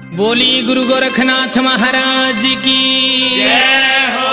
बोली गुरु गोरखनाथ महाराज की जय हो।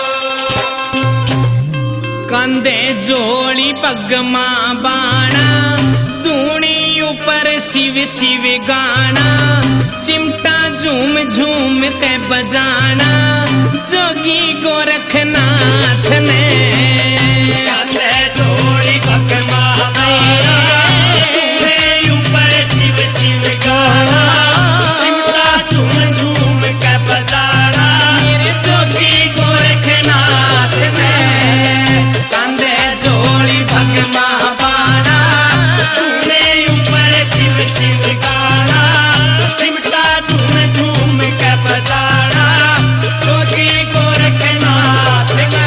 कंधे जोड़ी पगमा बाणा, दूनी ऊपर शिव शिव गाना, चिमटा झूम झूम के बजाना, जोगी गोरखनाथ ने कंधे जोड़ी पगमा बाणा, दूनी ऊपर शिव शिव गाना, चिमटा झूम झूम के बजाना, मेरे जोगी गोरखनाथ ने कंधे जोड़ी पगमा बाणा, दूनी ऊपर शिव शिव गाना, चिमटा झूम झूम के बजाना, जोगी गोरखनाथ ने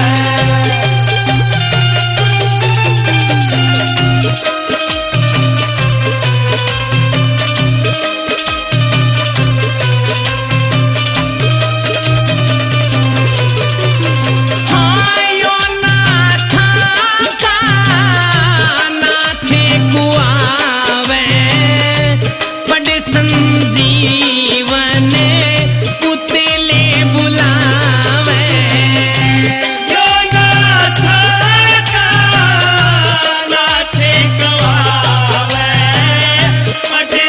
आयो नाथा का नाथे कुआवे, पड़े संजीवन पुतले बुलावे। यो नाथ का नाथे गवावे, पढ़े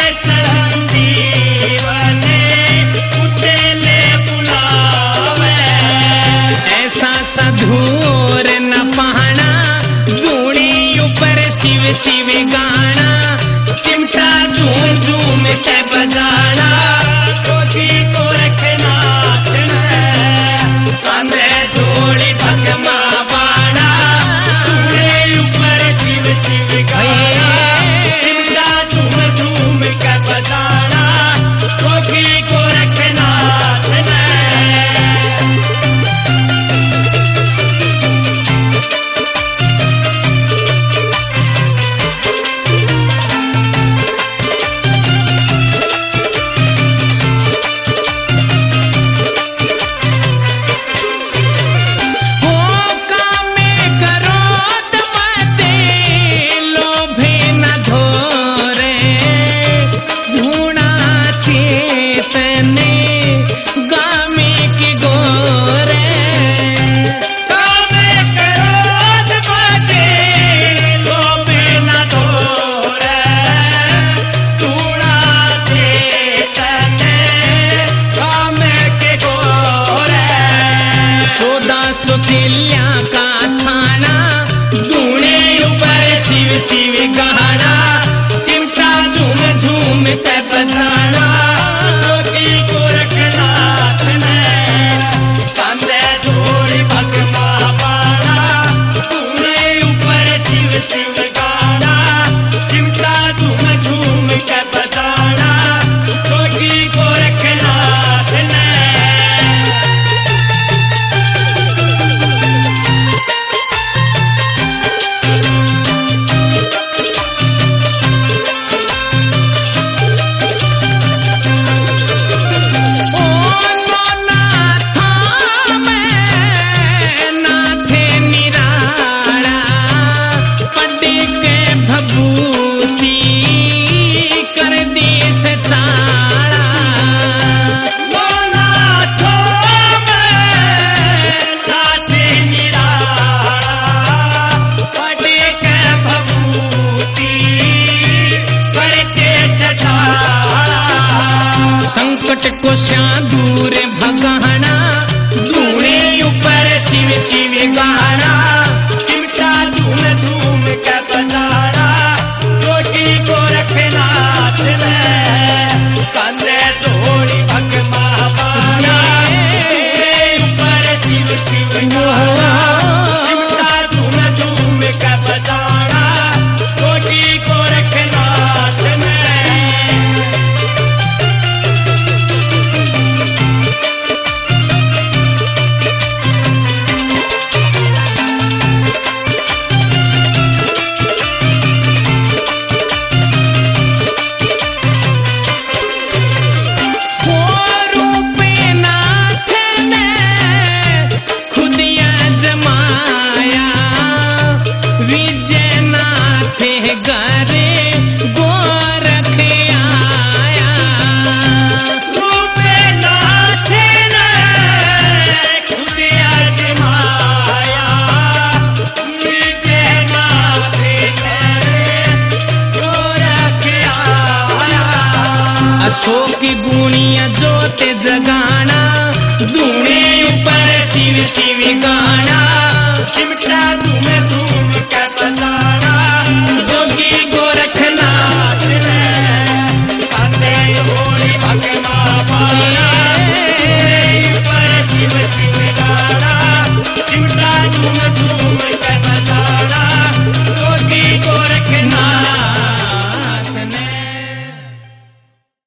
संजीवने पुतले बुलावे। ऐसा साधुर न पाना, दूनी ऊपर शिव शिव गाना, चिमटा झूम झूम के बजाना, जोगी गोरखनाथ ने कंधे जोड़ी भगमा बाणा, दूने ऊपर शिव शिव गाना, चिमटा झूम झूम के बजाना, जोगी गोरखनाथ ने हो कामे क्रोध मते, लोभे न धोरे, धूणा चेतने गामे के गोरे। कामे क्रोध मते, लोभे न धोरे, धूणा चेतने कामे के गोरे। 1400 चिल्लिया का थाना, दूने ऊपर शिव शिव गाना, चिमटा झूम झूम के बजाना, जोगी गोरखनाथ ने कंधे जोड़ी भगमा बाणा, दूने ऊपर शिव शिव गाना, चिमटा झूम झूम के बजाना, जोगी गोरखनाथ ने ओ नाथा मैं नाथे निराला, पढ़ के भभूति कर दी से चाला। नाथो में नाथे निराला, पढ़े के भभूति करके सठाला। संकट को दूर भगाना, दूने ऊपर शिव शिव गाना, चिमटा झूम झूम के बजाना, जोगी गोरखनाथ ने कंधे जोड़ी भगमा बाणा, दूने ऊपर शिव शिव गाना, चिमटा झूम झूम के बजाना, जोगी गोरखनाथ ने सो की गुणिया जोते जगाना दूने ऊपर शिव शिव गाना चिमटा